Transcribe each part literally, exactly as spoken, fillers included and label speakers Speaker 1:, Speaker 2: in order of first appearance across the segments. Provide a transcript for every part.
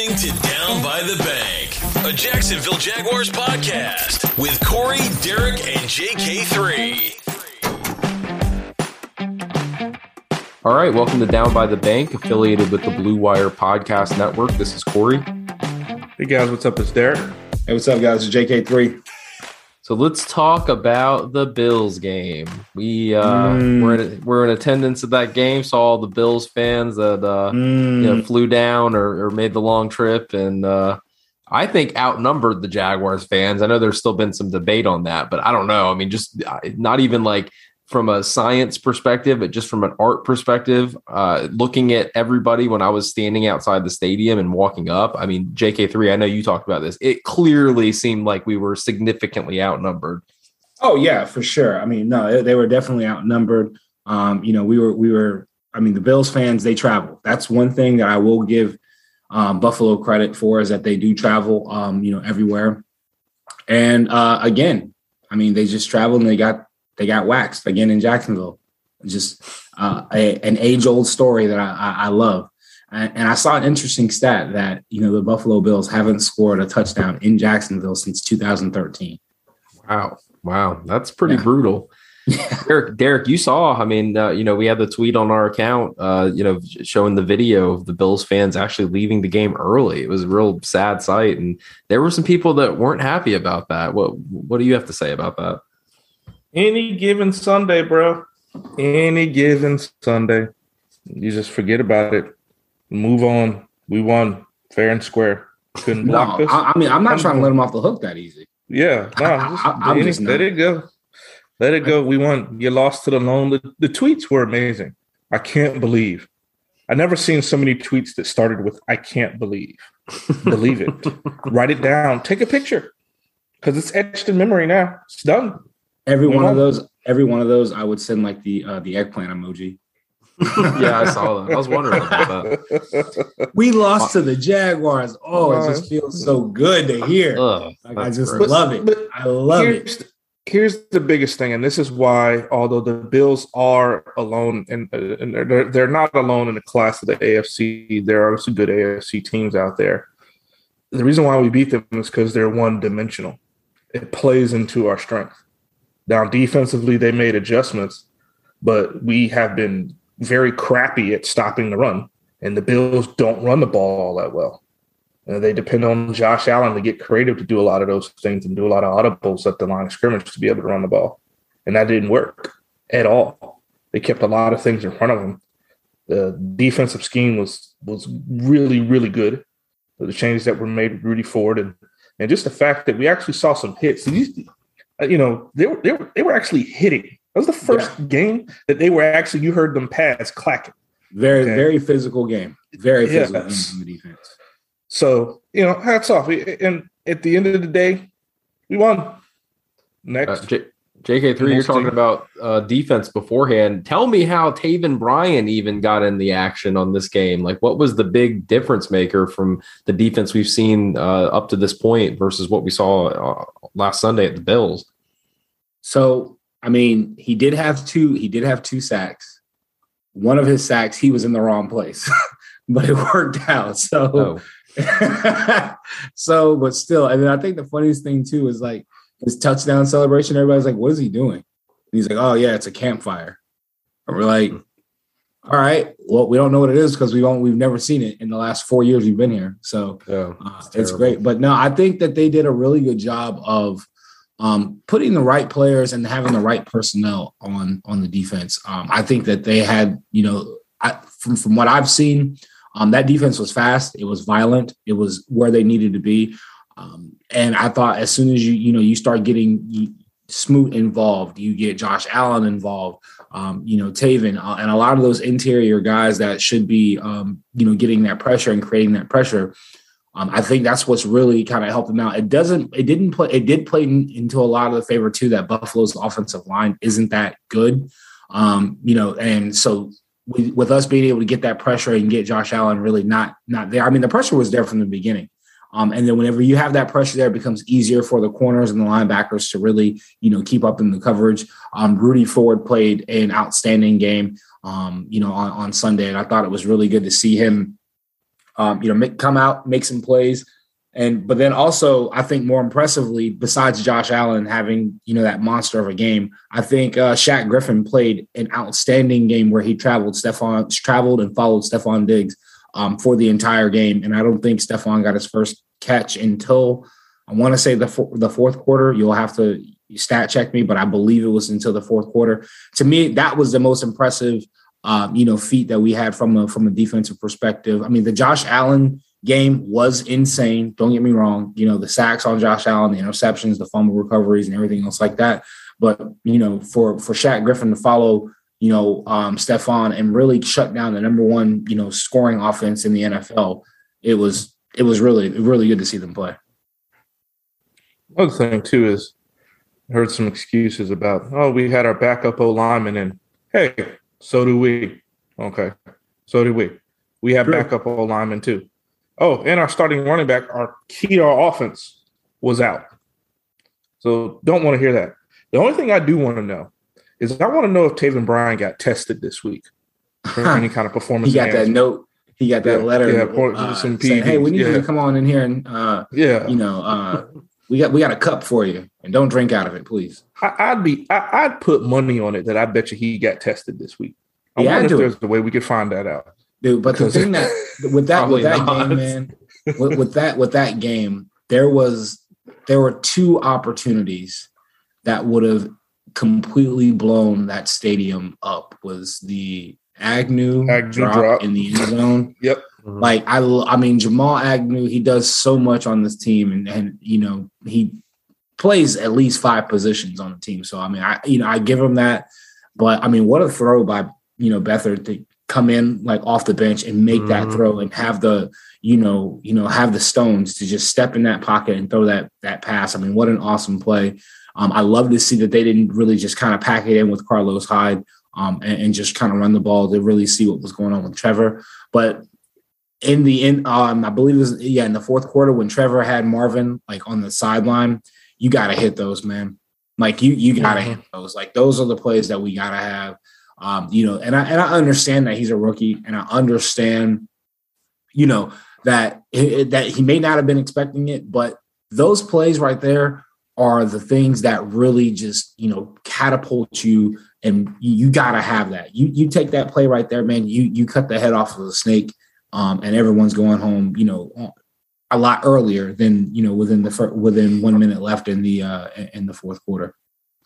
Speaker 1: listening to Down by the Bank, a Jacksonville Jaguars podcast with Corey, Derek, and J K three.
Speaker 2: All right, welcome to Down by the Bank, affiliated with the Blue Wire Podcast Network. This is Corey.
Speaker 3: Hey guys, what's up? It's Derek.
Speaker 4: Hey, what's up, guys? It's J K three.
Speaker 2: So let's talk about the Bills game. We uh, mm. we're in we're in attendance at that game. Saw all the Bills fans that uh, mm. you know, flew down or, or made the long trip, and uh, I think outnumbered the Jaguars fans. I know there's still been some debate on that, but I don't know. I mean, just not even like from a science perspective, but just from an art perspective, uh, looking at everybody when I was standing outside the stadium and walking up. I mean, J K three, I know you talked about this. It clearly seemed like we were significantly outnumbered.
Speaker 4: Oh yeah, for sure. I mean, no, they were definitely outnumbered. Um, you know, we were, we were, I mean, the Bills fans, they travel. That's one thing that I will give um, Buffalo credit for, is that they do travel, um, you know, everywhere. And uh, again, I mean, they just traveled and they got, They got waxed again in Jacksonville. Just uh, a, an age-old story that I, I, I love. And, and I saw an interesting stat that, you know, the Buffalo Bills haven't scored a touchdown in Jacksonville since two thousand thirteen.
Speaker 2: Wow. Wow. That's pretty
Speaker 4: yeah.
Speaker 2: brutal. Yeah. Derek, Derek, you saw, I mean, uh, you know, we had the tweet on our account, uh, you know, showing the video of the Bills fans actually leaving the game early. It was a real sad sight. And there were some people that weren't happy about that. What, what do you have to say about that?
Speaker 3: Any given Sunday, bro. Any given Sunday. You just forget about it. Move on. We won fair and square. Couldn't block
Speaker 4: no,
Speaker 3: us.
Speaker 4: I, I mean, I'm not I'm, trying to let them off the hook that easy.
Speaker 3: Yeah. No, just,
Speaker 4: I, I'm
Speaker 3: any,
Speaker 4: just
Speaker 3: let it go. Let it go. We won. You lost to the lone. The, the tweets were amazing. I can't believe. I never seen so many tweets that started with, I can't believe. Believe it. Write it down. Take a picture. Because it's etched in memory now. It's done.
Speaker 4: Every one of those, every one of those, I would send like the uh, the eggplant emoji.
Speaker 2: Yeah, I saw that. I was wondering about that.
Speaker 4: We lost to the Jaguars. Oh, it just feels so good to hear.
Speaker 2: Ugh,
Speaker 4: like, I just
Speaker 2: gross.
Speaker 4: love it. But I love
Speaker 3: here's,
Speaker 4: it.
Speaker 3: Here's the biggest thing, and this is why, although the Bills are alone, and, and they're, they're not alone in the class of the A F C, there are some good A F C teams out there. The reason why we beat them is because they're one-dimensional. It plays into our strength. Now, defensively, they made adjustments, but we have been very crappy at stopping the run, and the Bills don't run the ball all that well. Uh, they depend on Josh Allen to get creative to do a lot of those things and do a lot of audibles at the line of scrimmage to be able to run the ball, and that didn't work at all. They kept a lot of things in front of them. The defensive scheme was was really, really good. The changes that were made with Rudy Ford, and, and just the fact that we actually saw some hits. These, You know, they were, they were they were actually hitting. That was the first yeah. game that they were actually, you heard them pads clacking.
Speaker 4: Very,
Speaker 3: okay.
Speaker 4: very physical game. Very physical
Speaker 3: yes.
Speaker 4: game from the defense.
Speaker 3: So, you know, hats off. And at the end of the day, we won. Next.
Speaker 2: Uh, J- JK three, you're talking team. about uh, defense beforehand. Tell me how Taven Bryan even got in the action on this game. Like, what was the big difference maker from the defense we've seen uh, up to this point versus what we saw uh, last Sunday at the Bills?
Speaker 4: So, I mean, he did have two. He did have two sacks. One of his sacks, he was in the wrong place, but it worked out. So, oh. so, but still, and then I think the funniest thing too is like, his touchdown celebration, everybody's like, what is he doing? And he's like, oh, yeah, it's a campfire. And we're like, all right, well, we don't know what it is because we don't, we've never seen it in the last four years we've been here. So
Speaker 2: oh,
Speaker 4: uh, it's great. But no, I think that they did a really good job of um, putting the right players and having the right personnel on, on the defense. Um, I think that they had, you know, I, from, from what I've seen, um, that defense was fast. It was violent. It was where they needed to be. Um, and I thought as soon as you, you know, you start getting Smoot involved, you get Josh Allen involved, um, you know, Taven, uh, and a lot of those interior guys that should be, um, you know, getting that pressure and creating that pressure. Um, I think that's what's really kind of helped them out. It doesn't, it didn't play, it did play in, into a lot of the favor too, that Buffalo's offensive line isn't that good. Um, you know, and so with, with us being able to get that pressure and get Josh Allen really not, not there. I mean, the pressure was there from the beginning. Um, and then whenever you have that pressure there, it becomes easier for the corners and the linebackers to really, you know, keep up in the coverage. Um, Rudy Ford played an outstanding game, um, you know, on, on Sunday. And I thought it was really good to see him um, you know, make, come out, make some plays. And but then also, I think more impressively, besides Josh Allen having, you know, that monster of a game, I think uh, Shaq Griffin played an outstanding game where he traveled Stephon traveled and followed Stephon Diggs um, for the entire game. And I don't think Stephon got his first catch until I want to say the the fourth quarter. You'll have to stat check me, but I believe it was until the fourth quarter. To me, that was the most impressive, um, you know, feat that we had from a from a defensive perspective. I mean, the Josh Allen game was insane. Don't get me wrong. You know, the sacks on Josh Allen, the interceptions, the fumble recoveries, and everything else like that. But, you know, for, for Shaq Griffin to follow, you know, um, Stephon and really shut down the number one, you know, scoring offense in the N F L, it was, it was really, really good to see them play.
Speaker 3: Another thing, too, is I heard some excuses about, oh, we had our backup O-lineman, and, hey, so do we. Okay, so do we. We have True. backup O-linemen, too. Oh, and our starting running back, our key to our offense, was out. So don't want to hear that. The only thing I do want to know is I want to know if Taven Bryan got tested this week for any kind of performance.
Speaker 4: He got that note. He got that
Speaker 3: yeah,
Speaker 4: letter.
Speaker 3: Yeah,
Speaker 4: uh,
Speaker 3: some
Speaker 4: saying, hey, we need
Speaker 3: yeah.
Speaker 4: you to come on in here and, uh, yeah, you know, uh, we got we got a cup for you, and don't drink out of it, please.
Speaker 3: I, I'd be I, I'd put money on it that I bet you he got tested this week. I
Speaker 4: yeah,
Speaker 3: wonder if there's a way we could find that out.
Speaker 4: Dude, but the thing that with that with that not. game, man, with, with that with that game, there was there were two opportunities that would have completely blown that stadium up. Was the Agnew, Agnew drop, drop in the end zone?
Speaker 3: Yep.
Speaker 4: Mm-hmm. Like I, I mean Jamal Agnew, he does so much on this team, and and you know he plays at least five positions on the team. So I mean, I you know I give him that, but I mean, what a throw by you know Beathard to come in like off the bench and make mm-hmm. that throw and have the, you know, you know, have the stones to just step in that pocket and throw that, that pass. I mean, what an awesome play. Um, I love to see that they didn't really just kind of pack it in with Carlos Hyde um, and, and just kind of run the ball to really see what was going on with Trevor. But in the end, um, I believe it was, yeah, in the fourth quarter when Trevor had Marvin like on the sideline, you got to hit those, man. Like you, you got to mm-hmm. hit those. Like those are the plays that we got to have. Um, you know, and I and I understand that he's a rookie, and I understand, you know, that it, that he may not have been expecting it, but those plays right there are the things that really just, you know, catapult you, and you, you gotta have that. You you take that play right there, man. You you cut the head off of the snake, um, and everyone's going home, you know, a lot earlier than you know within the fir- within one minute left in the uh, in the fourth quarter.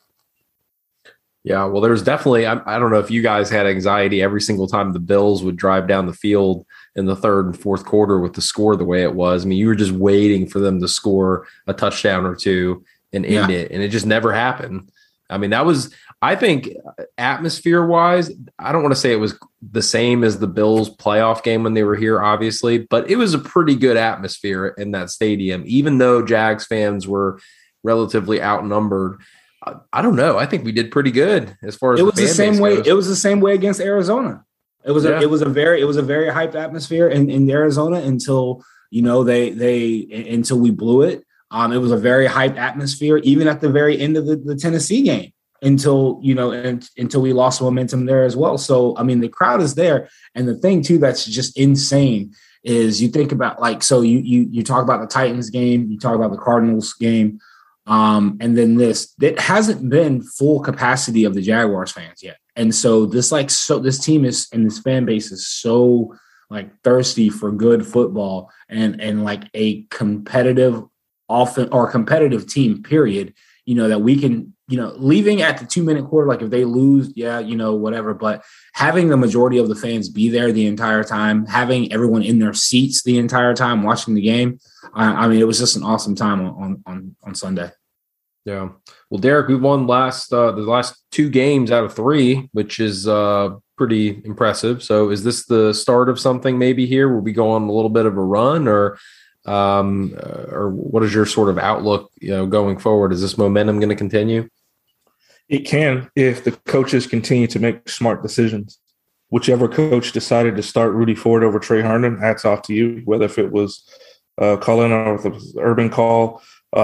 Speaker 2: Yeah, well, there's definitely, I, I don't know if you guys had anxiety every single time the Bills would drive down the field in the third and fourth quarter with the score the way it was. I mean, you were just waiting for them to score a touchdown or two and end yeah. it, and it just never happened. I mean, that was, I think, atmosphere-wise, I don't want to say it was the same as the Bills playoff game when they were here, obviously, but it was a pretty good atmosphere in that stadium, even though Jags fans were relatively outnumbered. I don't know. I think we did pretty good as far as
Speaker 4: it was
Speaker 2: the,
Speaker 4: the
Speaker 2: fan
Speaker 4: same way.
Speaker 2: goes.
Speaker 4: It was the same way against Arizona. It was yeah. a, it was a very, it was a very hyped atmosphere in, in Arizona until, you know, they, they, until we blew it. Um, it was a very hyped atmosphere, even at the very end of the, the Tennessee game until, you know, and, until we lost momentum there as well. So, I mean, the crowd is there. And the thing too, that's just insane is you think about like, so you, you, you talk about the Titans game, you talk about the Cardinals game. Um, and then this, it hasn't been full capacity of the Jaguars fans yet. And so this, like, so this team is, and this fan base is so like thirsty for good football and, and like a competitive offense or competitive team period, you know, that we can, you know, leaving at the two minute quarter, like if they lose, yeah, you know, whatever, but having the majority of the fans be there the entire time, having everyone in their seats the entire time watching the game. I, I mean, it was just an awesome time on, on, on Sunday.
Speaker 2: Yeah. Well, Derek, we won last uh, the last two games out of three, which is uh, pretty impressive. So is this the start of something maybe here? Will we go on a little bit of a run or um, uh, or what is your sort of outlook, you know, going forward? Is this momentum going to continue?
Speaker 3: It can if the coaches continue to make smart decisions. Whichever coach decided to start Rudy Ford over Trey Herndon, hats off to you, whether if it was uh, Cullen or if it was Urban call.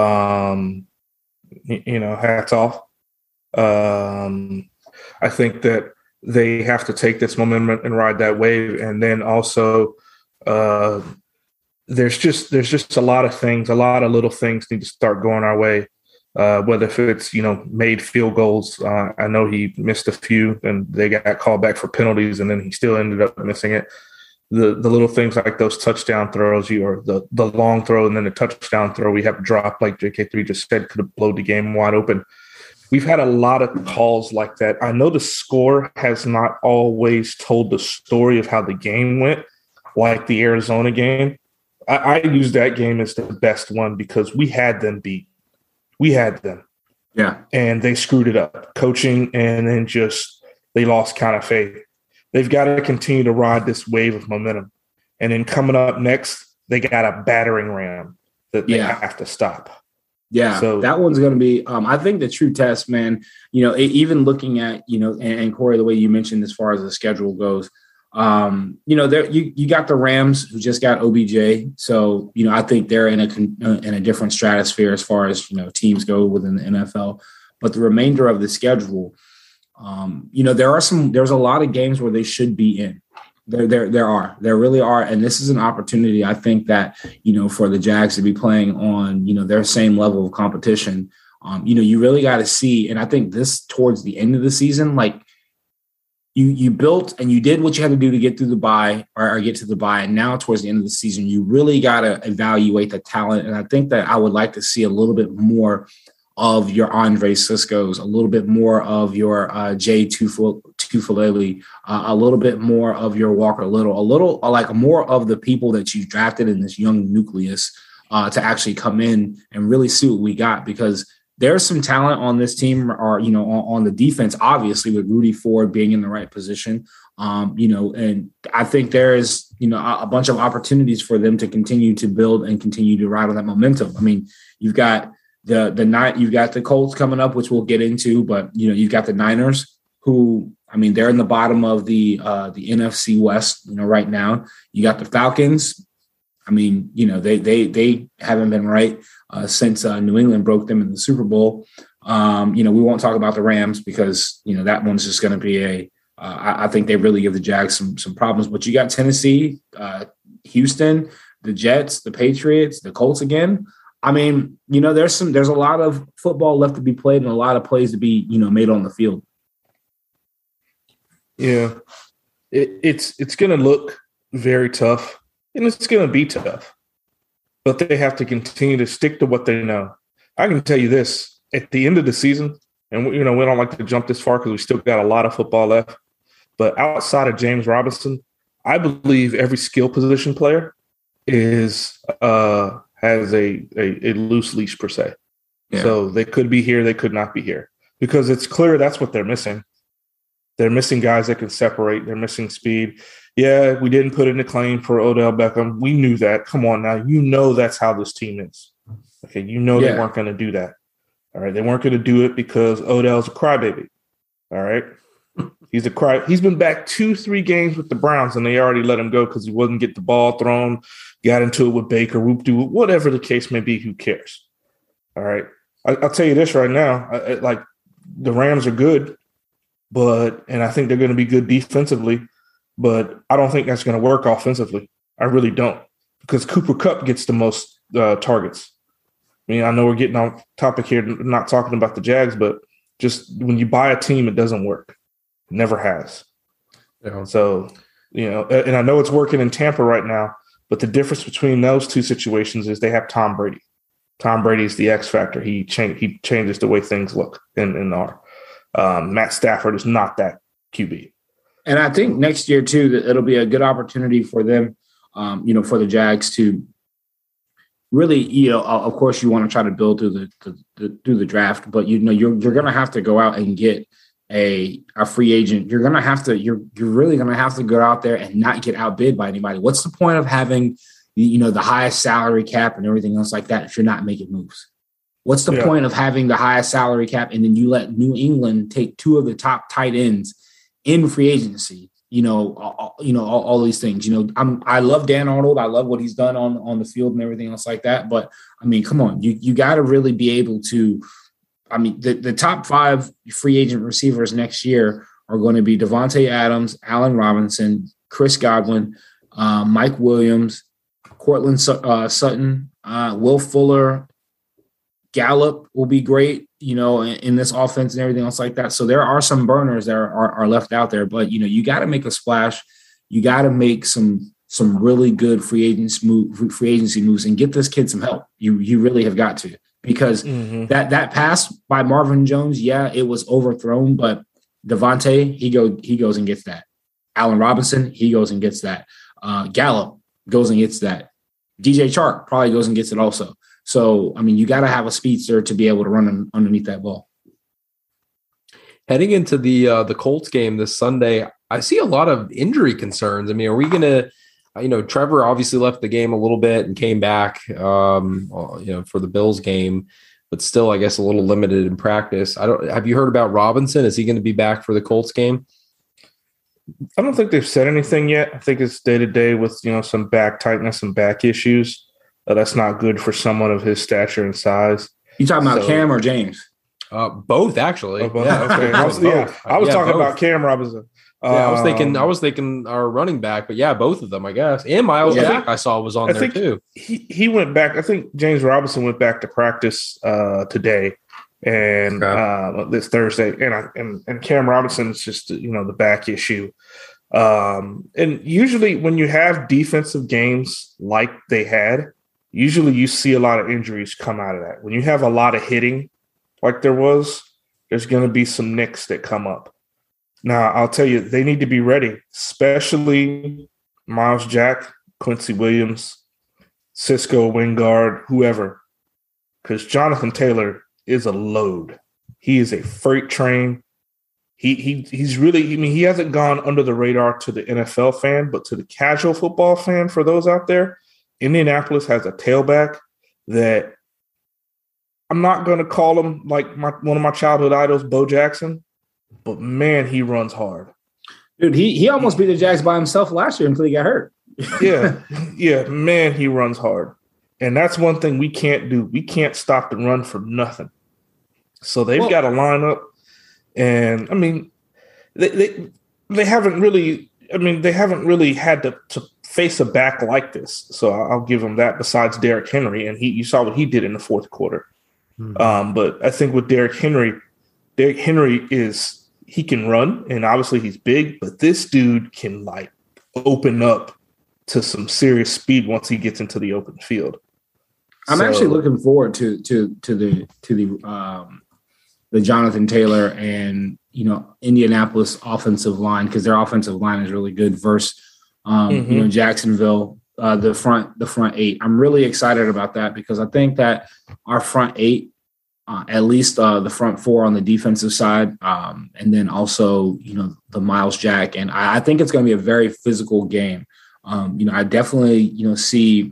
Speaker 3: Um, You know, hats off. Um, I think that they have to take this momentum and ride that wave. And then also, uh, there's just there's just a lot of things, a lot of little things need to start going our way. Uh, whether if it's, you know, made field goals. Uh, I know he missed a few and they got called back for penalties and then he still ended up missing it. The the little things like those touchdown throws, you or the, the long throw and then the touchdown throw we have dropped, like J K three just said, could have blown the game wide open. We've had a lot of calls like that. I know the score has not always told the story of how the game went, like the Arizona game. I, I use that game as the best one because we had them beat. We had them.
Speaker 4: Yeah.
Speaker 3: And they screwed it up. Coaching and then just they lost kind of faith. They've got to continue to ride this wave of momentum. And then coming up next, they got a battering ram that they yeah. have to stop.
Speaker 4: Yeah, so that one's going to be, um, I think, the true test, man. You know, even looking at, you know, and, and Corey, the way you mentioned as far as the schedule goes, um, you know, there you you got the Rams who just got O B J, so you know I think they're in a in a different stratosphere as far as you know teams go within the N F L. But the remainder of the schedule, um, you know, there are some there's a lot of games where they should be in. There, there, there are, there really are. And this is an opportunity, I think, that, you know, for the Jags to be playing on, you know, their same level of competition. Um, you know, you really got to see. And I think this towards the end of the season, like you, you built and you did what you had to do to get through the bye or, or get to the bye. And now towards the end of the season, you really got to evaluate the talent. And I think that I would like to see a little bit more of your Andre Sisco's, a little bit more of your uh, Jay Tufulele, uh, a little bit more of your Walker Little, a little uh, like more of the people that you drafted in this young nucleus uh, to actually come in and really see what we got, because there's some talent on this team, or you know, on, on the defense, obviously with Rudy Ford being in the right position, um, you know, and I think there is you know a, a bunch of opportunities for them to continue to build and continue to ride on that momentum. I mean, you've got The the night you've got the Colts coming up, which we'll get into, but you know you've got the Niners, who I mean they're in the bottom of the uh, the N F C West, you know, right now. You got the Falcons. I mean, you know they they they haven't been right uh, since uh, New England broke them in the Super Bowl. Um, you know we won't talk about the Rams because you know that one's just going to be a. Uh, I, I think they really give the Jags some some problems. But you got Tennessee, uh, Houston, the Jets, the Patriots, the Colts again. I mean, you know, there's some, there's a lot of football left to be played and a lot of plays to be, you know, made on the field.
Speaker 3: Yeah, it, it's it's going to look very tough, and it's going to be tough. But they have to continue to stick to what they know. I can tell you this: at the end of the season, and you know, we don't like to jump this far because we still got a lot of football left. But outside of James Robinson, I believe every skill position player is. Uh, has a, a, a loose leash per se. Yeah. So they could be here, they could not be here. Because it's clear that's what they're missing. They're missing guys that can separate. They're missing speed. Yeah, we didn't put in a claim for Odell Beckham. We knew that. Come on now. You know that's how this team is. Okay, you know yeah. they weren't going to do that. All right, they weren't going to do it because Odell's a crybaby. All right? He's a cry. He's been back two, three games with the Browns, and they already let him go because he wouldn't get the ball thrown, got into it with Baker, whoop do whatever the case may be. Who cares? All right. I, I'll tell you this right now. I, I, like the Rams are good, but and I think they're going to be good defensively, but I don't think that's going to work offensively. I really don't, because Cooper Kupp gets the most uh, targets. I mean, I know we're getting off topic here, not talking about the Jags, but just when you buy a team, it doesn't work. Never has. Yeah. So, you know, and I know it's working in Tampa right now, but the difference between those two situations is they have Tom Brady. Tom Brady is the X factor. He change, he changes the way things look and, and are. Um, Matt Stafford is not that Q B.
Speaker 4: And I think next year too, that it'll be a good opportunity for them, um, you know, for the Jags to really, you know, of course you want to try to build through the, the, the through the draft, but you know, you're you're going to have to go out and get a a free agent. You're gonna have to. You're you're really gonna have to go out there and not get outbid by anybody. What's the point of having, you know, the highest salary cap and everything else like that if you're not making moves? What's the yeah. point of having the highest salary cap and then you let New England take two of the top tight ends in free agency? You know, all, you know all, all these things. You know, I'm I love Dan Arnold. I love what he's done on on the field and everything else like that. But I mean, come on, you you got to really be able to. I mean, the, the top five free agent receivers next year are going to be Devontae Adams, Allen Robinson, Chris Godwin, uh, Mike Williams, Cortland uh, Sutton, uh, Will Fuller, Gallup will be great, you know, in, in this offense and everything else like that. So there are some burners that are, are, are left out there, but, you know, you got to make a splash. You got to make some some really good free agents move, free agency moves and get this kid some help. You you really have got to, because mm-hmm. that that pass by Marvin Jones, yeah, it was overthrown, but Devontae, he go he goes and gets that. Allen Robinson, he goes and gets that. Uh, Gallup goes and gets that. D J Chark probably goes and gets it also. So, I mean, you got to have a speedster to be able to run underneath that ball.
Speaker 2: Heading into the uh, the Colts game this Sunday, I see a lot of injury concerns. I mean, are we going to, you know, Trevor obviously left the game a little bit and came back, um, you know, for the Bills game, but still, I guess, a little limited in practice. I don't. Have you heard about Robinson? Is he going to be back for the Colts game?
Speaker 3: I don't think they've said anything yet. I think it's day to day with, you know, some back tightness and back issues. Uh, that's not good for someone of his stature and size.
Speaker 4: You talking about
Speaker 3: so,
Speaker 4: Cam or James?
Speaker 2: Uh, both, actually.
Speaker 3: Oh, both?
Speaker 2: Yeah,
Speaker 3: okay. I was, yeah, I was
Speaker 2: yeah,
Speaker 3: talking
Speaker 2: both.
Speaker 3: about Cam Robinson.
Speaker 2: Yeah, I was thinking.
Speaker 3: Um,
Speaker 2: I was thinking our running back, but yeah, both of them, I guess. And Miles
Speaker 3: yeah.
Speaker 2: Jack, I saw was on
Speaker 3: I
Speaker 2: there
Speaker 3: think
Speaker 2: too.
Speaker 3: He he went back. I think James Robinson went back to practice uh, today, and
Speaker 2: Okay.
Speaker 3: uh, this Thursday. And I, and and Cam Robinson is just, you know, the back issue. Um, and usually when you have defensive games like they had, usually you see a lot of injuries come out of that. When you have a lot of hitting like there was, there's going to be some nicks that come up. Now, I'll tell you, they need to be ready, especially Miles Jack, Quincy Williams, Cisco, Wingard, whoever, because Jonathan Taylor is a load. He is a freight train. He he he's really, I mean, he hasn't gone under the radar to the N F L fan, but to the casual football fan, for those out there, Indianapolis has a tailback that I'm not going to call him like my, one of my childhood idols, Bo Jackson, but man, he runs hard.
Speaker 4: Dude, he he almost beat the Jags by himself last year until he got hurt.
Speaker 3: yeah, yeah, man, he runs hard. And that's one thing we can't do. We can't stop the run for nothing. So they've well, got to line up. And, I mean, they, they they haven't really – I mean, they haven't really had to, to face a back like this. So I'll give them that, besides Derrick Henry. And he you saw what he did in the fourth quarter. Mm-hmm. Um, but I think with Derrick Henry, Derrick Henry is – he can run, and obviously he's big. But this dude can, like, open up to some serious speed once he gets into the open field.
Speaker 4: I'm
Speaker 3: so,
Speaker 4: actually looking forward to to to the to the um, the Jonathan Taylor and, you know, Indianapolis offensive line, because their offensive line is really good versus um, mm-hmm. you know, Jacksonville, uh, the front the front eight. I'm really excited about that, because I think that our front eight, uh, at least uh, the front four on the defensive side, um, and then also, you know, the Miles Jack, and I, I think it's going to be a very physical game. Um, you know, I definitely, you know, see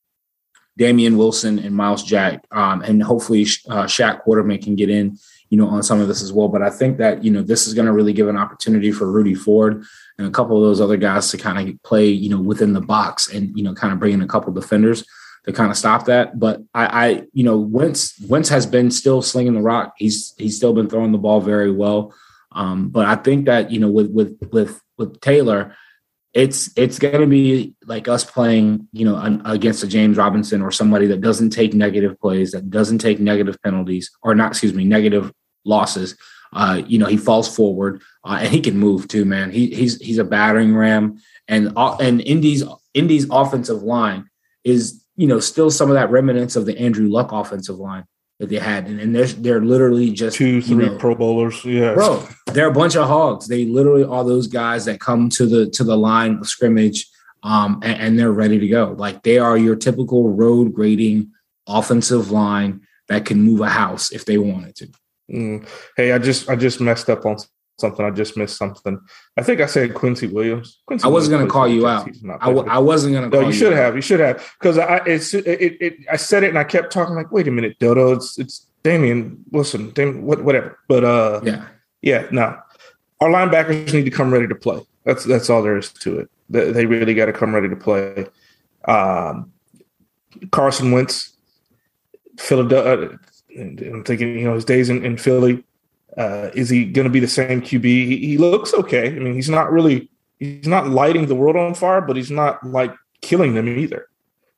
Speaker 4: Damian Wilson and Miles Jack, um, and hopefully uh, Shaq Quarterman can get in, you know, on some of this as well. But I think that, you know, this is going to really give an opportunity for Rudy Ford and a couple of those other guys to kind of play, you know, within the box and, you know, kind of bring in a couple defenders to kind of stop that. But I, I you know, Wentz, Wentz has been still slinging the rock. He's he's still been throwing the ball very well. Um, but I think that, you know, with with with with Taylor, It's it's going to be like us playing, you know, an, against a James Robinson or somebody that doesn't take negative plays, that doesn't take negative penalties, or not, excuse me, negative losses. Uh, you know, he falls forward uh, and he can move too, man. He he's he's a battering ram, and uh, and Indy's Indy's offensive line is, you know, still some of that remnants of the Andrew Luck offensive line that they had, and, and they're they're literally just
Speaker 3: two, three
Speaker 4: you know,
Speaker 3: Pro Bowlers, yeah,
Speaker 4: bro. They're a bunch of hogs. They literally are those guys that come to the to the line of scrimmage, um, and, and they're ready to go. Like, they are your typical road grading offensive line that can move a house if they wanted to.
Speaker 3: Mm. Hey, I just I just messed up on something. I just missed something. I think I said Quincy Williams. Quincy
Speaker 4: I wasn't going to call you out. I, w- I wasn't going to.
Speaker 3: No,
Speaker 4: call
Speaker 3: you should have. You should have, because I it's it, it, it I said it and I kept talking like, wait a minute, Dodo. It's it's Damian Wilson. Damian, what whatever. But uh,
Speaker 4: yeah,
Speaker 3: yeah. No, our linebackers need to come ready to play. That's that's all there is to it. They, they really got to come ready to play. Um, Carson Wentz, Philadelphia. I'm thinking, you know, his days in, in Philly. Uh, is he going to be the same Q B? He, he looks okay. I mean, he's not really, he's not lighting the world on fire, but he's not like killing them either.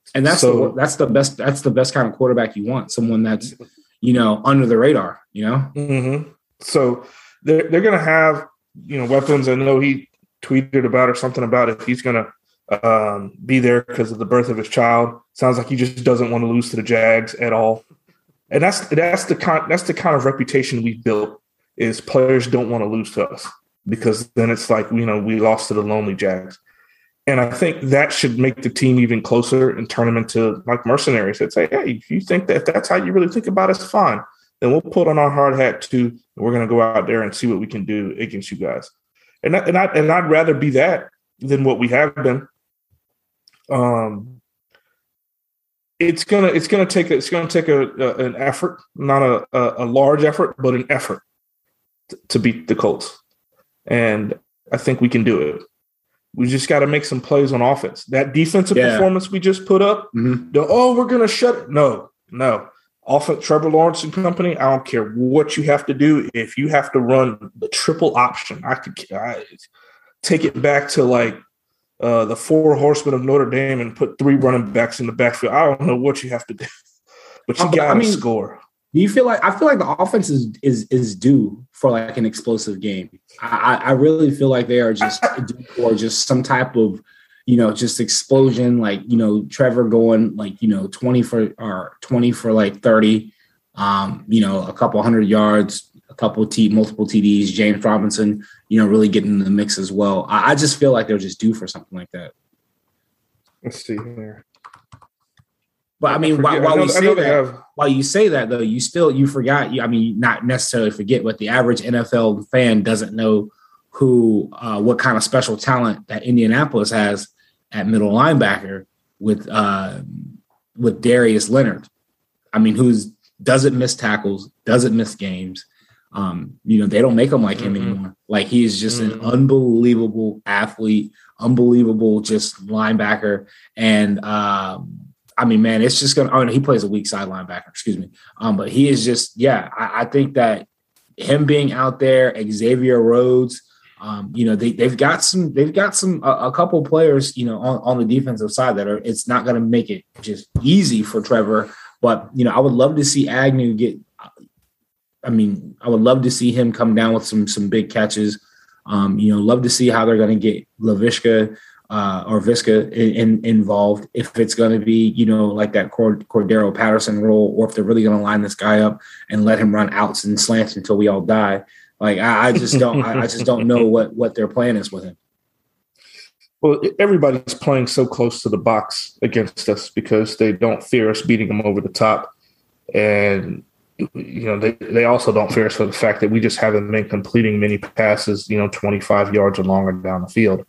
Speaker 4: And that's so, the that's the best that's the best kind of quarterback you want. Someone that's, you know, under the radar, you know?
Speaker 3: Mm-hmm. So they're, they're going to have, you know, weapons. I know he tweeted about or something about if he's going to um, be there because of the birth of his child. Sounds like he just doesn't want to lose to the Jags at all. And that's that's the kind that's the kind of reputation we've built, is players don't want to lose to us, because then it's like, you know, we lost to the lonely Jags. And I think that should make the team even closer and turn them into like mercenaries that say, hey, if you think that that's how you really think about us, fine. Then we'll put on our hard hat too, and we're going to go out there and see what we can do against you guys. And I, and I, and I'd rather be that than what we have been. Um, it's gonna it's gonna take a, it's gonna take a, a an effort, not a, a, a large effort, but an effort to, to beat the Colts. And I think we can do it. We just got to make some plays on offense. That defensive yeah. performance we just put up, mm-hmm. the, oh, we're going to shut it. No, no. Offense, Trevor Lawrence and company, I don't care what you have to do. If you have to run the triple option, I could I, take it back to like uh, the four horsemen of Notre Dame and put three running backs in the backfield. I don't know what you have to do, but you got to I mean, score.
Speaker 4: Do you feel like I feel like the offense is is is due for like an explosive game? I, I really feel like they are just due for just some type of, you know, just explosion. Like, you know, Trevor going like, you know, twenty for or twenty for like thirty, um, you know, a couple hundred yards, a couple T multiple T Ds. James Robinson, you know, really getting in the mix as well. I, I just feel like they're just due for something like that.
Speaker 3: Let's see here.
Speaker 4: But I mean, while, while we say that, have... while you say that though, you still you forgot. You, I mean, not necessarily forget, but the average N F L fan doesn't know who, uh, what kind of special talent that Indianapolis has at middle linebacker with uh, with Darius Leonard. I mean, who's doesn't miss tackles, doesn't miss games. Um, you know, they don't make him like him mm-hmm. anymore. Like, he is just mm-hmm. an unbelievable athlete, unbelievable just linebacker, and. Um, I mean, man, it's just going to – oh, no, he plays a weak side linebacker, excuse me. Um, but he is just – yeah, I, I think that him being out there, Xavier Rhodes, um, you know, they, they've got some – they've got some a, – a couple players, you know, on, on the defensive side that are – it's not going to make it just easy for Trevor. But, you know, I would love to see Agnew get – I mean, I would love to see him come down with some some big catches. Um, you know, love to see how they're going to get Laviska – Uh, or Visca in, in, involved, if it's going to be, you know, like that Cord- Cordero Patterson role, or if they're really going to line this guy up and let him run outs and slants until we all die. Like, I, I just don't, I, I just don't know what, what their plan is with him.
Speaker 3: Well, everybody's playing so close to the box against us because they don't fear us beating them over the top. And, you know, they, they also don't fear us for the fact that we just haven't been completing many passes, you know, twenty-five yards or longer down the field.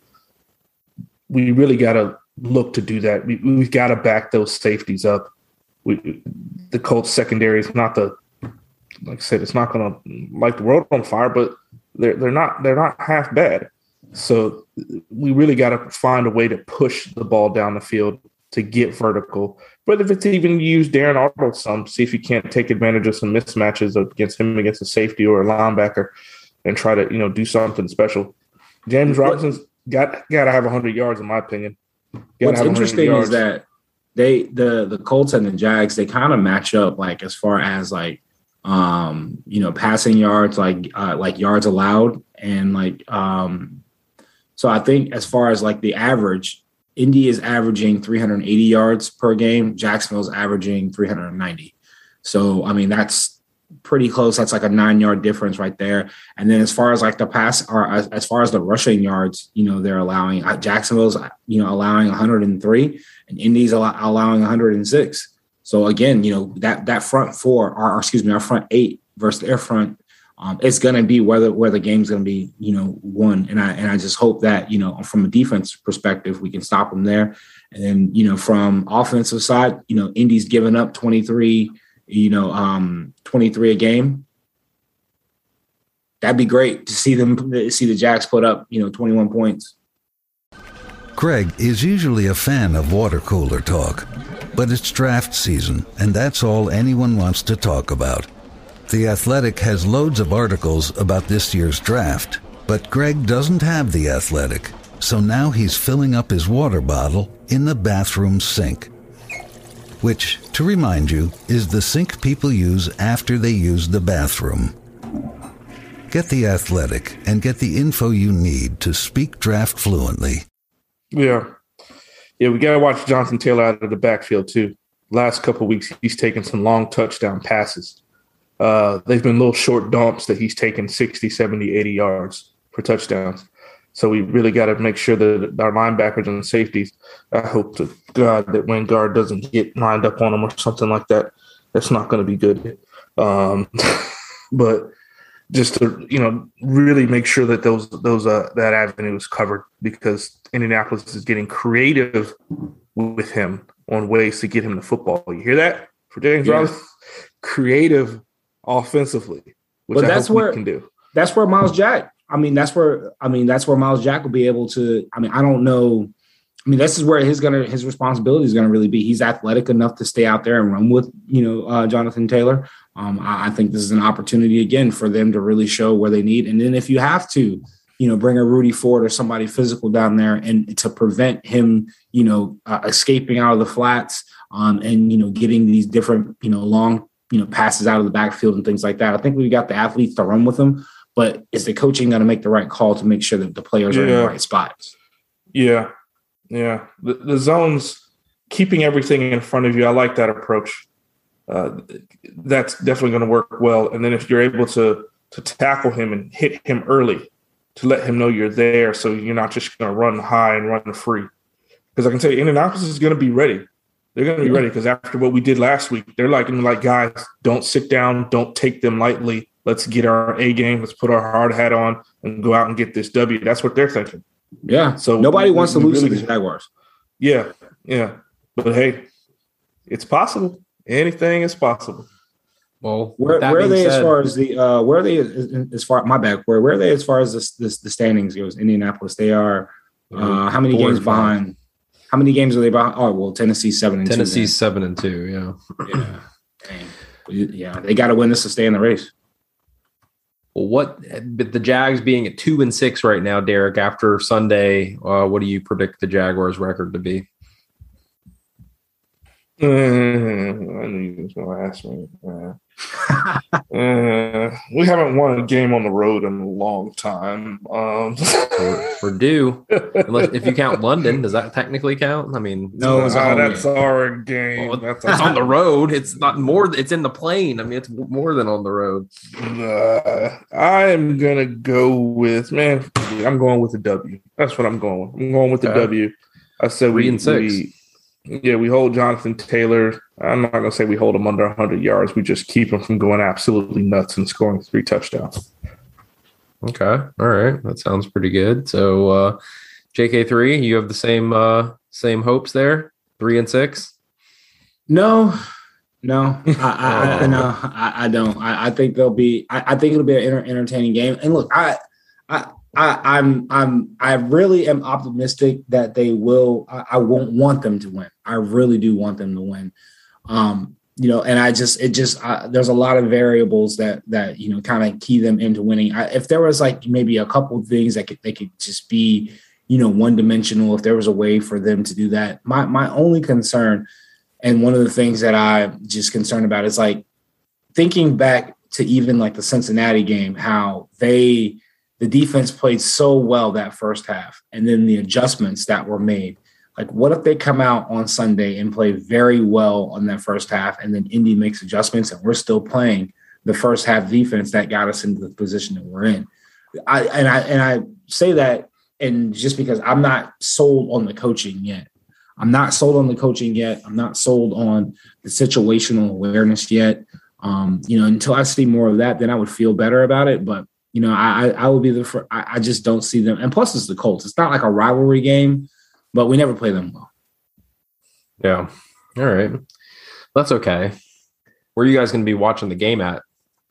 Speaker 3: We really got to look to do that. We, we've got to back those safeties up. We, the Colts secondary is not the, like I said, it's not going to light the world on fire, but they're they're not they're not half bad. So we really got to find a way to push the ball down the field to get vertical. But if it's even use Darren Arnold some, see if you can't take advantage of some mismatches against him against a safety or a linebacker, and try to, you know, do something special. James Robinson's Got got to have one hundred yards, in my opinion.
Speaker 4: What's interesting is that they the the Colts and the Jags, they kind of match up, like as far as like um you know passing yards, like uh, like yards allowed, and like um so I think as far as like the average, Indy is averaging three hundred eighty yards per game. Jacksonville's averaging three hundred ninety. So I mean, that's pretty close. That's like a nine yard difference right there. And then as far as like the pass, or as, as far as the rushing yards, you know, they're allowing uh, Jacksonville's, you know, allowing one hundred three, and Indy's allow, allowing one hundred six. So again, you know, that, that front four, or, or excuse me, our front eight versus their front, um, it's going to be whether, where the game's going to be, you know, won. And I, and I just hope that, you know, from a defense perspective, we can stop them there. And then, you know, from offensive side, you know, Indy's given up twenty-three, you know, um, twenty-three a game. That'd be great to see them, see the Jags put up, you know, twenty-one points.
Speaker 5: Greg is usually a fan of water cooler talk, but it's draft season, and that's all anyone wants to talk about. The Athletic has loads of articles about this year's draft, but Greg doesn't have The Athletic, so now he's filling up his water bottle in the bathroom sink. which, to remind you, is the sink people use after they use the bathroom. Get The Athletic and get the info you need to speak draft fluently.
Speaker 3: Yeah. Yeah, we got to watch Jonathan Taylor out of the backfield, too. Last couple of weeks, he's taken some long touchdown passes. Uh, they've been little short dumps that he's taken sixty, seventy, eighty yards for touchdowns. So we really got to make sure that our linebackers and safeties, I hope to God that Wingard doesn't get lined up on them or something like that. That's not going to be good. Um, but just to, you know, really make sure that those those uh, that avenue is covered, because Indianapolis is getting creative with him on ways to get him the football. You hear that for James yeah. Robinson? Creative offensively, which
Speaker 4: but
Speaker 3: I
Speaker 4: that's
Speaker 3: hope
Speaker 4: where,
Speaker 3: we can do.
Speaker 4: That's where Miles Jack. I mean, that's where I mean that's where Miles Jack will be able to. I mean, I don't know. I mean, this is where his gonna his responsibility is gonna really be. He's athletic enough to stay out there and run with, you know, uh, Jonathan Taylor. Um, I, I think this is an opportunity again for them to really show where they need. And then if you have to, you know, bring a Rudy Ford or somebody physical down there and to prevent him, you know, uh, escaping out of the flats um, and, you know, getting these different, you know, long, you know, passes out of the backfield and things like that. I think we've got the athletes to run with them, but is the coaching going to make the right call to make sure that the players yeah. are in the right spots?
Speaker 3: Yeah. Yeah. The, the zones, keeping everything in front of you. I like that approach. Uh, that's definitely going to work well. And then if you're able to, to tackle him and hit him early, to let him know you're there, so you're not just going to run high and run free. Because I can tell you, Indianapolis is going to be ready. They're going to be ready because after what we did last week, they're like, like, guys, don't sit down. Don't take them lightly. Let's get our A game. Let's put our hard hat on and go out and get this W. That's what they're thinking.
Speaker 4: Yeah. So nobody we, wants to lose really, to the Jaguars.
Speaker 3: Yeah. Yeah. But, hey, it's possible. Anything is possible.
Speaker 2: Well,
Speaker 4: where, where are they said, as far as the uh, where are they as far my bad where where are they as far as this, this the standings goes? Indianapolis, they are uh, how many games behind? How many games are they behind? Oh well, Tennessee's seven and
Speaker 2: Tennessee's
Speaker 4: two.
Speaker 2: Tennessee's seven and two. Yeah,
Speaker 4: yeah, Dang. yeah. They got to win this to stay in the race.
Speaker 2: Well, what but the Jags being at two and six right now, Derek. After Sunday, uh, what do you predict the Jaguars' record to be?
Speaker 3: Mm, I knew you was going to ask me. Uh, uh, we haven't won a game on the road in a long time. Um,
Speaker 2: we're, we're due. Unless, if you count London, does that technically count? I mean,
Speaker 3: no, uh, that's game. our game.
Speaker 2: Well,
Speaker 3: that's
Speaker 2: that's on the road. It's not more. It's in the plane. I mean, it's more than on the road.
Speaker 3: Uh, I'm gonna go with man. I'm going with the W. That's what I'm going with. I'm going with the okay. W. I said
Speaker 2: Three
Speaker 3: we
Speaker 2: and six.
Speaker 3: We, Yeah, we hold Jonathan Taylor. I'm not going to say we hold him under one hundred yards. We just keep him from going absolutely nuts and scoring three touchdowns.
Speaker 2: Okay. All right. That sounds pretty good. So, uh, J K three, you have the same uh, same hopes there? Three and six?
Speaker 4: No, no, I, I, I no, I, I don't. I, I think they'll be. I, I think it'll be an enter, entertaining game. And look, I, I. I, I'm I'm I really am optimistic that they will. I, I won't want them to win. I really do want them to win. Um, you know, and I just it just I, there's a lot of variables that that you know kind of key them into winning. I, if there was like maybe a couple of things that could they could just be you know one dimensional. If there was a way for them to do that, my my only concern, and one of the things that I'm just concerned about is like thinking back to even like the Cincinnati game, how they. The defense played so well that first half, and then the adjustments that were made. Like, what if they come out on Sunday and play very well on that first half, and then Indy makes adjustments, and we're still playing the first half defense that got us into the position that we're in? I and I and I say that, and just because I'm not sold on the coaching yet. I'm not sold on the coaching yet. I'm not sold on the situational awareness yet. Um, you know, until I see more of that, then I would feel better about it. But You know, I I will be the first. I, I just don't see them. And plus, it's the Colts. It's not like a rivalry game, but we never play them well.
Speaker 2: Yeah. All right. That's okay. Where are you guys going to be watching the game at?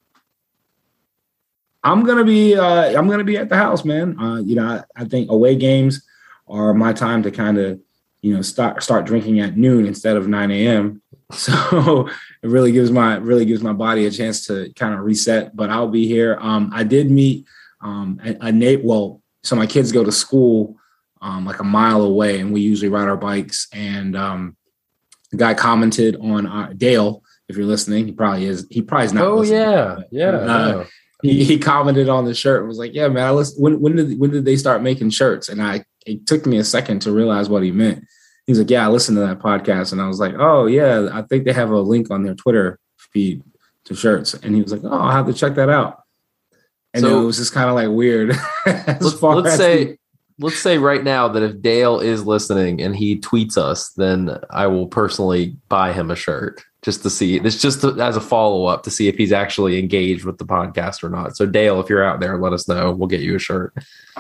Speaker 4: I'm gonna be. Uh, I'm gonna be at the house, man. Uh, you know, I, I think away games are my time to kind of, you know, start start drinking at noon instead of nine a.m. So it really gives my really gives my body a chance to kind of reset. But I'll be here. Um, I did meet um, a, a Nate. Well, so my kids go to school um, like a mile away, and we usually ride our bikes. And um, the guy commented on uh, Dale. If you're listening, he probably is. He probably is not.
Speaker 2: Oh
Speaker 4: listening,
Speaker 2: yeah,
Speaker 4: but,
Speaker 2: yeah.
Speaker 4: Uh,
Speaker 2: no.
Speaker 4: he, he commented on the shirt and was like, "Yeah, man, I listen, when when did when did they start making shirts?" And I it took me a second to realize what he meant. He's like, "Yeah, I listened to that podcast," and I was like, "Oh yeah, I think they have a link on their Twitter feed to shirts." And he was like, "Oh, I'll have to check that out." And so, then it was just kind of like weird.
Speaker 2: let's let's say the- let's say right now that if Dale is listening and he tweets us, then I will personally buy him a shirt just to see. It's just to, as a follow up to see if he's actually engaged with the podcast or not. So Dale, if you're out there, let us know. We'll get you a shirt.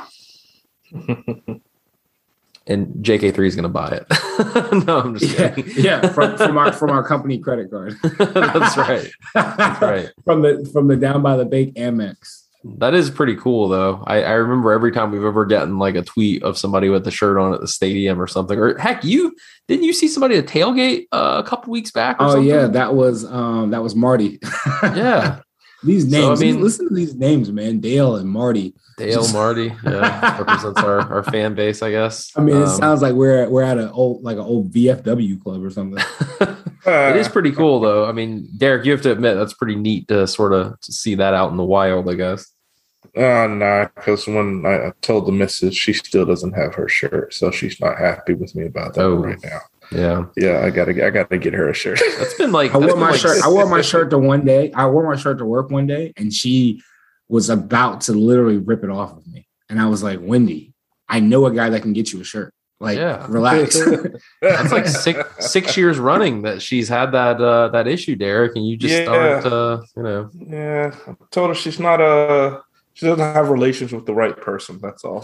Speaker 2: And J K three is going to buy it. No, I'm just
Speaker 4: yeah,
Speaker 2: kidding.
Speaker 4: Yeah, from, from our from our company credit card.
Speaker 2: That's right. That's right.
Speaker 4: From the from the Down by the Bake Amex.
Speaker 2: That is pretty cool, though. I, I remember every time we've ever gotten like a tweet of somebody with a shirt on at the stadium or something. Or heck, you didn't you see somebody at tailgate uh, a couple weeks back? Or
Speaker 4: oh
Speaker 2: something?
Speaker 4: yeah, that was um that was Marty.
Speaker 2: Yeah,
Speaker 4: these names.
Speaker 2: So, I mean,
Speaker 4: listen to these names, man. Dale and Marty.
Speaker 2: Dale
Speaker 4: Just...
Speaker 2: Marty, yeah, represents our, our fan base, I guess.
Speaker 4: I mean, it
Speaker 2: um,
Speaker 4: sounds like we're we're at an old like an old V F W club or something.
Speaker 2: It is pretty cool, though. I mean, Derek, you have to admit that's pretty neat to sort of see that out in the wild, I guess.
Speaker 3: Uh, nah, because when I told the missus, she still doesn't have her shirt, so she's not happy with me about that
Speaker 2: oh,
Speaker 3: right now.
Speaker 2: Yeah,
Speaker 3: yeah, I gotta, I gotta get her a shirt.
Speaker 2: That's been like
Speaker 4: I wore my
Speaker 2: like,
Speaker 4: shirt. I wore my shirt to one day. I wore my shirt to work one day, and she was about to literally rip it off of me. And I was like, Wendy, I know a guy that can get you a shirt. Like,
Speaker 2: yeah.
Speaker 4: Relax.
Speaker 2: That's like six six years running that she's had that uh, that issue, Derek, and you just
Speaker 3: yeah.
Speaker 2: aren't, uh, you know.
Speaker 3: Yeah, I told her she's not a. She doesn't have relations with the right person. That's all.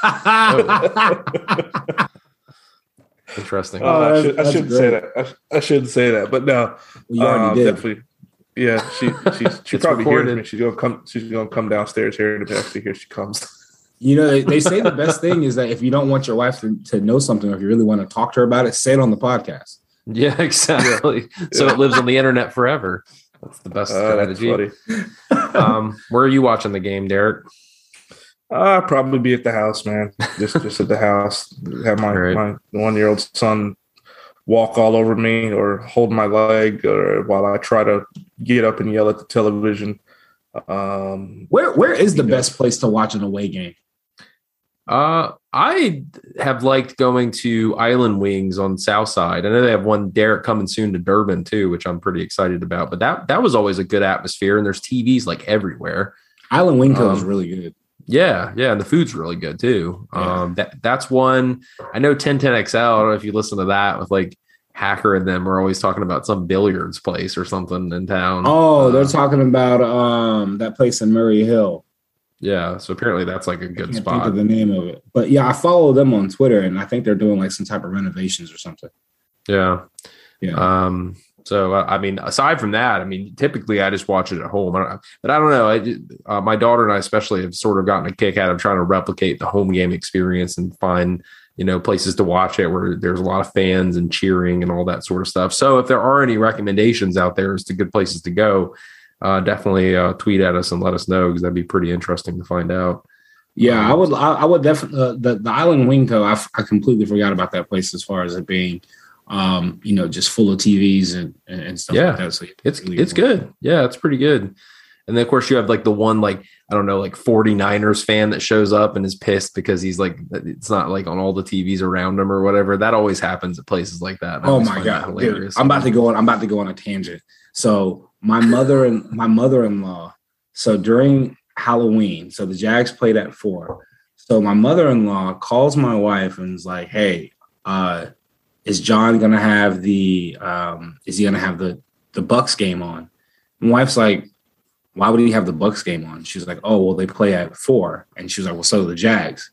Speaker 2: Interesting.
Speaker 3: Uh, I, should, I shouldn't great. say that. I, I shouldn't say that, but no,
Speaker 4: well, you already
Speaker 3: um,
Speaker 4: did.
Speaker 3: Definitely. Yeah, she she she probably recorded. hears me. She's gonna come. She's gonna come downstairs here to actually here she comes.
Speaker 4: You know, they, they say the best thing is that if you don't want your wife to, to know something, or if you really want to talk to her about it, say it on the podcast.
Speaker 2: Yeah, exactly. Yeah. So it lives on the internet forever. That's the best uh, strategy. um, where are you watching the game, Derek?
Speaker 3: Uh, probably be at the house, man. Just just at the house. Have my, right. my one year old son walk all over me or hold my leg, or while I try to get up and yell at the television. Um,
Speaker 4: where where is the best place to watch an away game?
Speaker 2: Uh, I have liked going to Island Wings on South Side. I know they have one, Derek, coming soon to Durban too, which I'm pretty excited about. But that that was always a good atmosphere, and there's T Vs like everywhere.
Speaker 4: Island Wing Co.
Speaker 2: um,
Speaker 4: is really good.
Speaker 2: Yeah, yeah, and the food's really good too. Yeah. Um, that that's one. I know ten ten X L. I don't know if you listen to that with like Hacker and them. We're always talking about some billiards place or something in town.
Speaker 4: Oh,
Speaker 2: uh,
Speaker 4: they're talking about um that place in Murray Hill.
Speaker 2: Yeah, so apparently that's like a good
Speaker 4: I can't
Speaker 2: spot.
Speaker 4: Think of the name of it, but yeah, I follow them on Twitter, and I think they're doing like some type of renovations or something.
Speaker 2: Yeah,
Speaker 4: yeah.
Speaker 2: Um, so I mean, aside from that, I mean, typically I just watch it at home. I don't, but I don't know. I, uh, my daughter and I especially have sort of gotten a kick out of trying to replicate the home game experience and find, you know, places to watch it where there's a lot of fans and cheering and all that sort of stuff. So if there are any recommendations out there as to good places to go, uh, definitely uh, tweet at us and let us know, because that'd be pretty interesting to find out.
Speaker 4: Yeah, um, I would. I, I would definitely uh, the the Island Wing Co. I, f- I completely forgot about that place as far as it being, um, you know, just full of T Vs and and stuff
Speaker 2: yeah,
Speaker 4: like that. So
Speaker 2: it's it's good. Yeah, it's pretty good. And then of course you have like the one, like, I don't know, like forty-niners fan that shows up and is pissed because he's like, it's not like on all the T Vs around him or whatever. That always happens at places like that.
Speaker 4: Oh my God. Dude, I'm about to go on. I'm about to go on a tangent. So my mother and my mother-in-law, so during Halloween, so the Jags played at four. So my mother-in-law calls my wife and is like, hey, uh, is John going to have the, um, is he going to have the, the Bucks game on? My wife's like, why would he have the Bucks game on? She was like, oh, well, they play at four. And she was like, well, so do the Jags.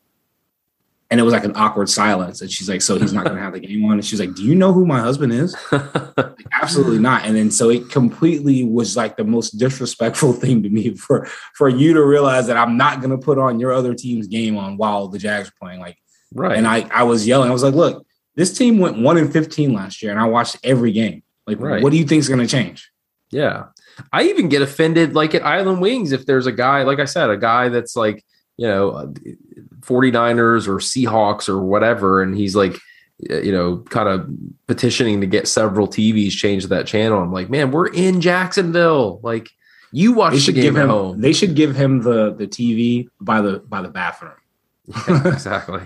Speaker 4: And it was like an awkward silence. And she's like, so he's not going to have the game on? And she's like, do you know who my husband is? Like, absolutely not. And then so it completely was like the most disrespectful thing to me for, for you to realize that I'm not going to put on your other team's game on while the Jags are playing. Like,
Speaker 2: right.
Speaker 4: And I, I was yelling. I was like, look, this team went one and fifteen last year, and I watched every game. Like, right. What do you think is going to change?
Speaker 2: Yeah. I even get offended, like at Island Wings, if there's a guy, like I said, a guy that's like, you know, forty-niners or Seahawks or whatever, and he's like, you know, kind of petitioning to get several T Vs changed to that channel. I'm like, man, we're in Jacksonville. Like, you watch the game at
Speaker 4: him,
Speaker 2: home.
Speaker 4: They should give him the the T V by the by the bathroom.
Speaker 2: Yeah, exactly.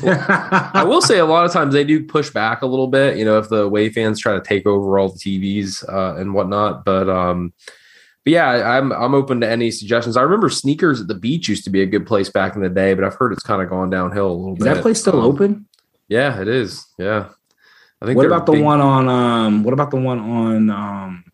Speaker 2: I will say a lot of times they do push back a little bit, you know, if the away fans try to take over all the T Vs uh, and whatnot. But um, but yeah, I'm I'm open to any suggestions. I remember Sneakers at the Beach used to be a good place back in the day, but I've heard it's kind of gone downhill a little
Speaker 4: Is
Speaker 2: bit.
Speaker 4: that place still
Speaker 2: um,
Speaker 4: open?
Speaker 2: Yeah, it is. Yeah. I think
Speaker 4: what about the
Speaker 2: big...
Speaker 4: one on um what about the one on um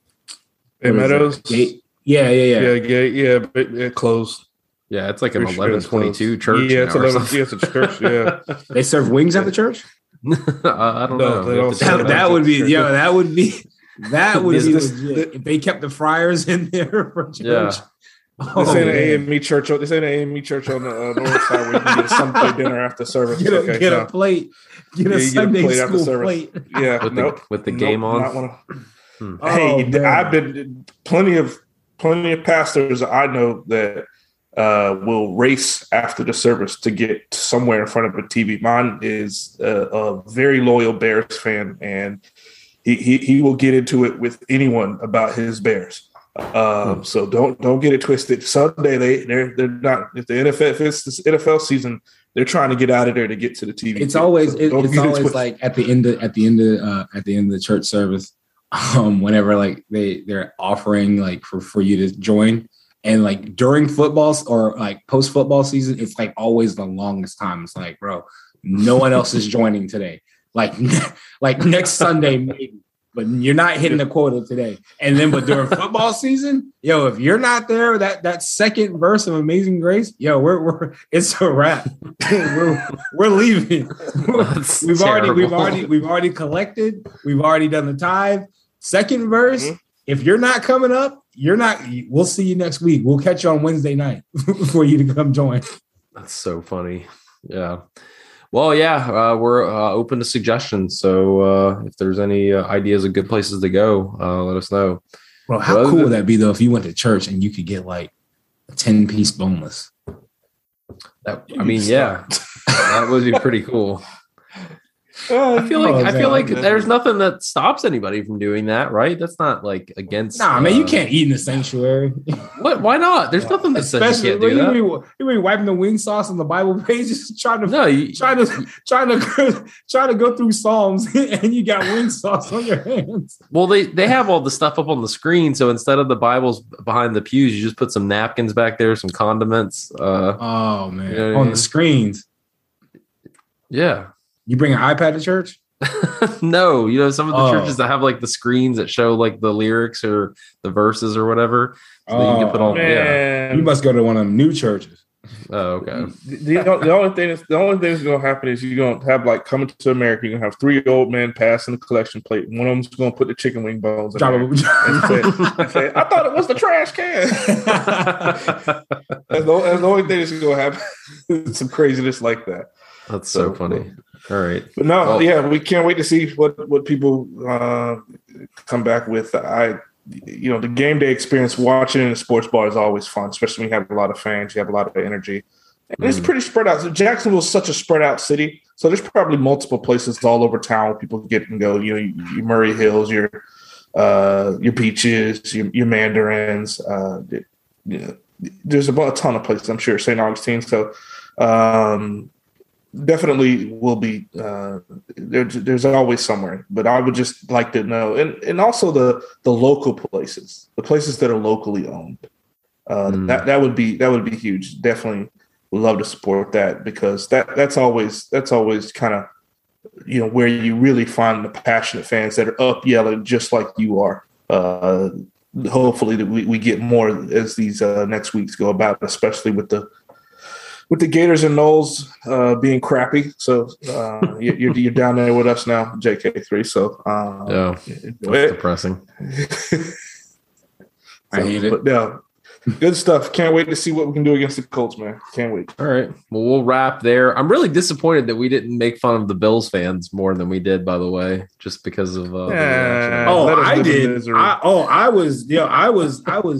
Speaker 3: Bay Meadows?
Speaker 4: Yeah, yeah, yeah.
Speaker 3: Yeah, yeah, yeah, but it closed.
Speaker 2: Yeah, it's like an
Speaker 3: Pretty sure
Speaker 2: eleven
Speaker 3: it's
Speaker 2: twenty-two
Speaker 3: closed.
Speaker 2: church.
Speaker 3: Yeah, it's
Speaker 2: now or
Speaker 3: eleven.
Speaker 2: something.
Speaker 3: Yeah, it's a church. Yeah,
Speaker 4: They serve wings at the church?
Speaker 2: uh, I don't
Speaker 3: No,
Speaker 2: know.
Speaker 3: they
Speaker 2: We have
Speaker 3: don't
Speaker 2: to
Speaker 3: serve
Speaker 2: check
Speaker 4: That,
Speaker 2: it
Speaker 4: that
Speaker 2: out.
Speaker 4: would be yo, that would be that would
Speaker 3: Is
Speaker 4: be
Speaker 3: this-
Speaker 4: legit. If they kept the friars in there for church.
Speaker 2: Yeah.
Speaker 4: Oh,
Speaker 3: this ain't an
Speaker 4: man.
Speaker 3: A and E church. This ain't an A and E church on the uh, north side where you can get a Sunday dinner after service.
Speaker 4: Get a,
Speaker 3: okay,
Speaker 4: get
Speaker 3: no.
Speaker 4: a plate. Get
Speaker 3: Yeah,
Speaker 4: a
Speaker 3: you get a
Speaker 4: Sunday
Speaker 3: plate after
Speaker 4: school
Speaker 3: service.
Speaker 4: plate.
Speaker 3: Yeah,
Speaker 2: With the-
Speaker 3: nope.
Speaker 2: with the
Speaker 3: Nope,
Speaker 2: game on?
Speaker 3: not wanna-
Speaker 2: Hmm.
Speaker 3: Hey,
Speaker 4: Oh, man.
Speaker 3: I've been plenty of plenty of pastors I know that uh, will race after the service to get somewhere in front of a T V. Mine is a, a very loyal Bears fan, and he, he he will get into it with anyone about his Bears. Um, so don't don't get it twisted. Sunday they they're they're not if the N F L if it's the N F L season, they're trying to get out of there to get to the T V.
Speaker 4: It's always
Speaker 3: So
Speaker 4: it,
Speaker 3: don't
Speaker 4: it's
Speaker 3: get it
Speaker 4: always
Speaker 3: twisted.
Speaker 4: like at the end of at the end of uh, at the end of the church service, um, whenever like they they're offering like for for you to join, and like during football or like post football season, it's like always the longest time. It's like, bro, no one else is joining today. Like like next Sunday maybe, but you're not hitting the quota today. And then but during football season, yo, if you're not there, that that second verse of Amazing Grace, yo, we're we're it's a wrap. we're we're leaving.
Speaker 2: That's
Speaker 4: we've already we've
Speaker 2: terrible.
Speaker 4: already we've already collected. We've already done the tithe. Second verse.
Speaker 3: Mhm.
Speaker 4: If you're not coming up, you're not. We'll see you next week. We'll catch you on Wednesday night for you to come join.
Speaker 2: That's so funny. Yeah. Well, yeah, uh, we're uh, open to suggestions. So uh, if there's any uh, ideas of good places to go, uh, let us know.
Speaker 4: Bro, how
Speaker 2: Well,
Speaker 4: cool
Speaker 2: the-
Speaker 4: would that be though if you went to church and you could get like a ten piece boneless?
Speaker 2: That, I mean, yeah, that would be pretty cool.
Speaker 3: Uh,
Speaker 2: I feel like
Speaker 4: Oh,
Speaker 2: I feel
Speaker 4: man.
Speaker 2: like there's nothing that stops anybody from doing that, right? That's not like against.
Speaker 4: Nah, man, you
Speaker 2: uh,
Speaker 4: can't eat in the sanctuary.
Speaker 2: What? Why not? There's nothing that says
Speaker 4: Especially
Speaker 2: you can't do
Speaker 4: when
Speaker 2: that.
Speaker 4: you be, you be wiping the wing sauce on the Bible pages, trying to
Speaker 2: No, you,
Speaker 4: trying to trying to trying to go through Psalms, and you got wing sauce on your hands.
Speaker 2: well, they they have all the stuff up on the screen. So instead of the Bibles behind the pews, you just put some napkins back there, some condiments. Uh,
Speaker 4: Oh man,
Speaker 2: You know what I
Speaker 4: on
Speaker 2: mean?
Speaker 4: the screens.
Speaker 2: yeah.
Speaker 4: You bring an iPad to church?
Speaker 2: No, you know, some of the
Speaker 4: Oh.
Speaker 2: churches that have like the screens that show like the lyrics or the verses or whatever. So that you can put all. Yeah.
Speaker 3: man,
Speaker 4: You must go to one of them new churches.
Speaker 2: Oh, okay.
Speaker 3: The, the, the only thing is the only thing that's gonna happen is you're gonna have like coming to America. You're gonna have three old men passing the collection plate. One of them's gonna put the chicken wing bones in there and say, and say, "I thought it was the trash can." That's the, that's the only thing that's gonna happen. Some craziness like that.
Speaker 2: That's so
Speaker 3: So,
Speaker 2: funny. All right.
Speaker 3: But no,
Speaker 2: Well-
Speaker 3: yeah, we can't wait to see what what people uh, come back with. I, you know, the game day experience watching in a sports bar is always fun, especially when you have a lot of fans, you have a lot of energy, and it's
Speaker 2: Mm.
Speaker 3: pretty spread out. So Jacksonville's such a spread out city, so there's probably multiple places all over town where people get and go. You know, your Murray Hills, your uh, your beaches, your, your Mandarins. Uh, you know, there's about a ton of places. I'm sure Saint Augustine. So. Um, Definitely will be uh, there, there's always somewhere, but I would just like to know, and, and also the the local places, the places that are locally owned. Uh,
Speaker 2: Mm.
Speaker 3: That that would be that would be huge. Definitely would love to support that because that that's always that's always kind of you know where you really find the passionate fans that are up yelling just like you are. Uh, hopefully that we, we get more as these uh, next weeks go about, especially with the. With the Gators and Knowles uh, being crappy, so uh, you're you're down there with us now, J K three. So uh,
Speaker 2: Yeah.
Speaker 3: enjoy
Speaker 2: That's
Speaker 3: it.
Speaker 2: depressing.
Speaker 4: I hate it.
Speaker 3: But yeah, good stuff. Can't wait to see what we can do against the Colts, man. Can't wait.
Speaker 2: All right. Well, we'll wrap there. I'm really disappointed that we didn't make fun of the Bills fans more than we did, by the way, just because of uh, the
Speaker 3: Yeah.
Speaker 2: reaction.
Speaker 4: Oh,
Speaker 3: Let us
Speaker 4: I
Speaker 3: live in
Speaker 4: did.
Speaker 3: misery.
Speaker 4: I, oh, I was. Yeah, I was. I was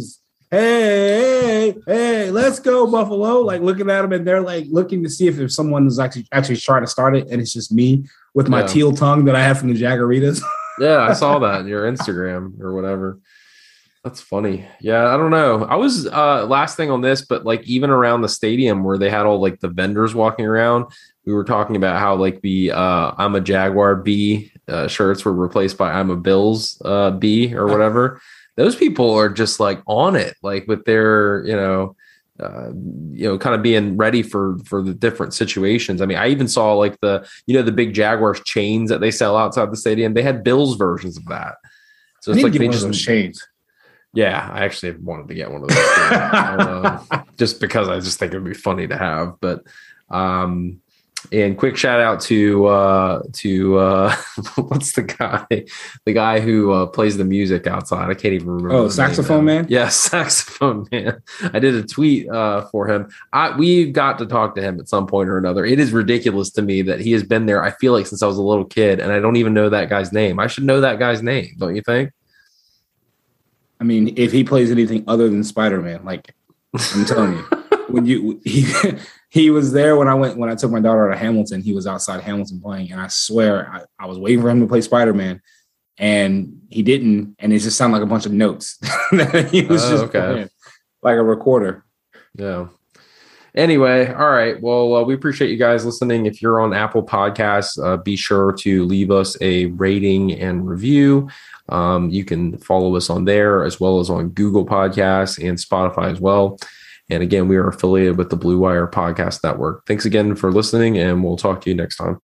Speaker 4: hey, hey, let's go, Buffalo. Like looking at them and they're like looking to see if there's someone who's actually actually trying to start it. And it's just me with my yeah. teal tongue that I have from the Jaguaritas.
Speaker 2: Yeah, I saw that in your Instagram or whatever. That's funny. Yeah, I don't know. I was uh last thing on this, but like even around the stadium where they had all like the vendors walking around, we were talking about how like the uh I'm a Jaguar B uh, shirts were replaced by I'm a Bills uh B or whatever. Those people are just like on it, like with their, you know, uh, you know, kind of being ready for for the different situations. I mean, I even saw like the, you know, the big Jaguars chains that they sell outside the stadium. They had Bills versions of that. So it's like they just
Speaker 4: those chains.
Speaker 2: Yeah, I actually wanted to get one of those uh, just because I just think it would be funny to have. But um, and quick shout out to uh, to uh, what's the guy, the guy who uh, plays the music outside. I can't even remember.
Speaker 4: Oh, Saxophone Man.
Speaker 2: Yes, Saxophone Man. I did a tweet uh, for him. I we've got to talk to him at some point or another. It is ridiculous to me that he has been there. I feel like since I was a little kid, and I don't even know that guy's name. I should know that guy's name, don't you think?
Speaker 4: I mean, if he plays anything other than Spider-Man, like I'm telling you, when you he he was there when I went when I took my daughter to Hamilton, he was outside Hamilton playing, and I swear I, I was waiting for him to play Spider-Man, and he didn't, and it just sounded like a bunch of notes. He was
Speaker 2: oh,
Speaker 4: just
Speaker 2: okay.
Speaker 4: playing, like a recorder.
Speaker 2: Yeah. Anyway, all right. Well, uh, we appreciate you guys listening. If you're on Apple Podcasts, uh, be sure to leave us a rating and review. Um, you can follow us on there as well as on Google Podcasts and Spotify as well. And again, we are affiliated with the Blue Wire Podcast Network. Thanks again for listening, and we'll talk to you next time.